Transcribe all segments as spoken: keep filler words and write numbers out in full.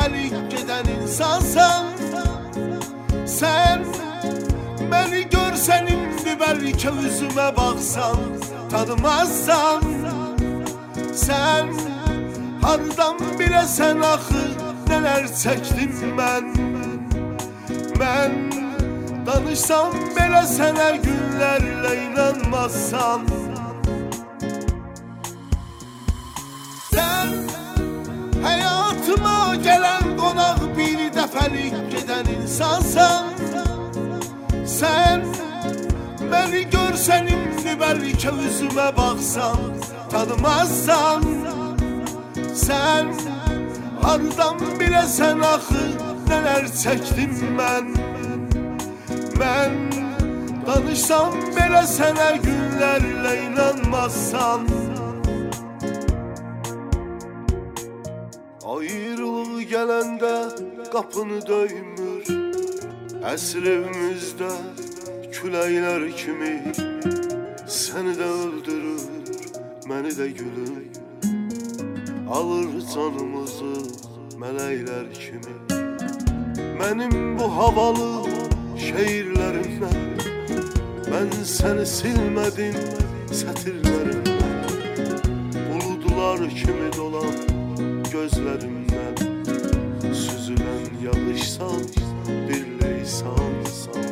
dəfəlik gedən insansan. Sən məni görsən indi bəlkə üzümə baxsan tanımazsan. Sən hardan biləsən axı nələr çəkdim mən. Mən danışsam belə sənə günlərlə inanmazsan. Sən həyatıma gələn qonaq bir dəfəlik gedən insansan. Sən məni görsən indi bəlkə üzümə baxsan tanımazsan. Sən hardan biləsən axı nələr çəkdim mən. Mən danışsam belə sənə günlərlə inanmazsan. Ayrılıq gələndə qapını döymür, əsr evimizdə küləklər kimi. Səni də öldürür, məni də gülür, alır canımızı mələklər kimi. Mənim bu havalı şeirlərimdən mən səni silmədim sətirlərimdən. Buludlar kimi dolan gözlərimdən süzülən yağışsan bir leysansan.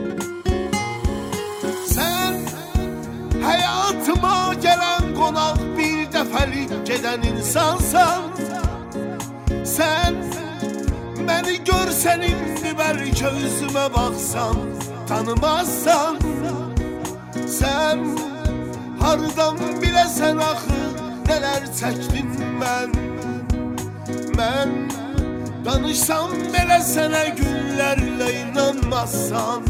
Sən həyatıma gələn qonaq bir dəfəlik gedən insansan. Sən məni görsən indi bəlkə üzümə baxsan tanımazsan. Sən hardan biləsən axı nələr çəkdim mən. Mən danışsam belə sənə günlərlə inanmazsan.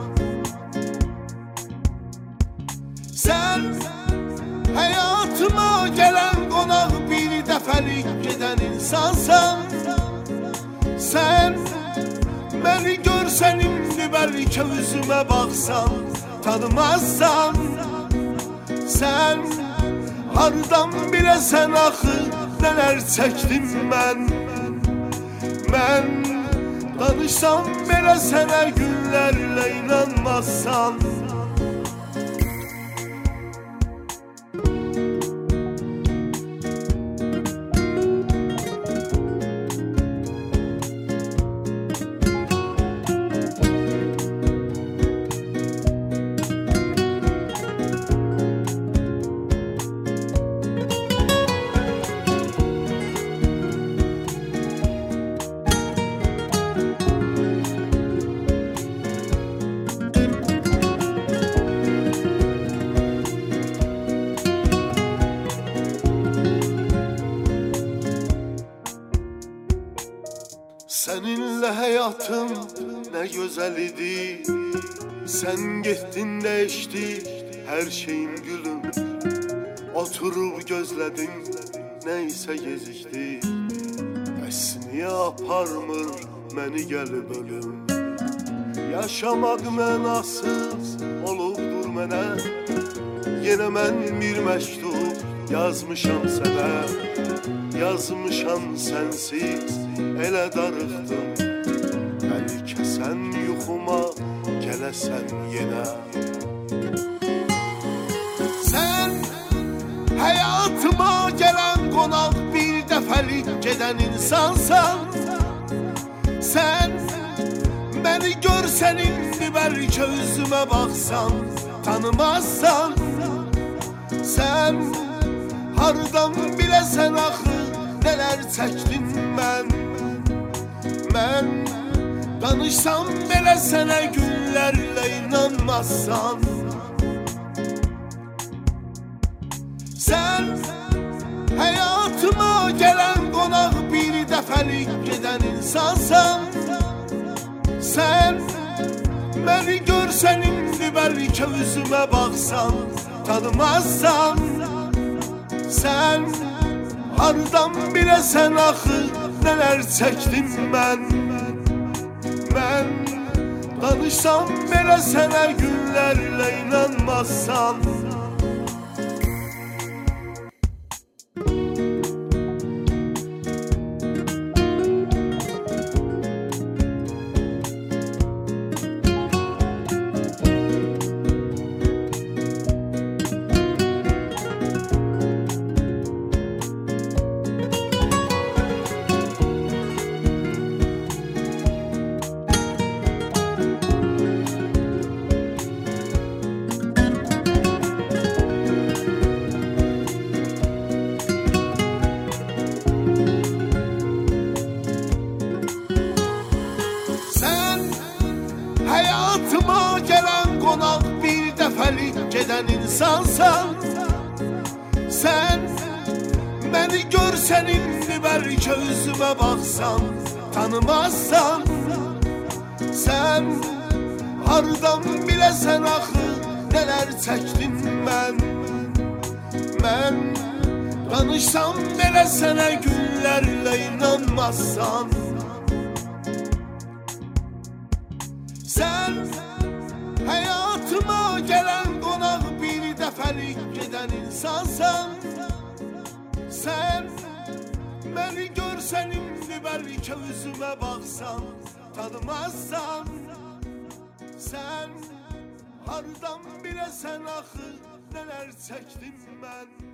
Sən həyatıma gələn qonaq bir dəfəlik gedən insansan. Sən məni görsən indi bəlkə üzümə baxsan tanımazsan. Sən hardan biləsən axı nələr çəkdim mən. Mən danışsam belə sənə günlərlə inanmazsan. Səninlə həyatım nə gözəl idi. Sən getdin dəyişdi hər şeyim gülüm. Oturub gözlədim nəysə gecikdi. Bəs niyə aparmır məni gəlib ölüm. Yaşamaq mənasız olubdur mənə. Yenə mən bir məktub yazmışam sənə. Yazmışam sənsiz elə darıxdım. Bəlkə sən yuxuma gələsən yenə. Sən həyatıma gələn qonaq bir dəfəlik gedən insansan. Sən məni görsən indi bəlkə üzümə baxsan tanımazsan. Sən hardan biləsən axı nələr çəkdim mən. Mən danışsam belə sənə günlərlə inanmazsan. Sən həyatıma gələn qonaq bir dəfəlik gedən insansan. Sən məni görsən indi bəlkə üzümə baxsan tanımazsan. Sən hardan biləsən axı nələr çəkdim mən. Mən danışsam belə sənə günlərlə inanmazsan. gedən insansan. Sən məni görsən indi bəlkə üzümə baxsan tanımazsan. Sən hardan biləsən axı nələr çəkdim mən. Mən danışsam belə sənə günlərlə inanmazsan. Sən həyatıma gələn qonaq bir dəfəlik gedən insansan. Sən məni görsən indi bəlkə üzümə baxsan tanımazsan. Sən hardan biləsən axı nələr çəkdim mən.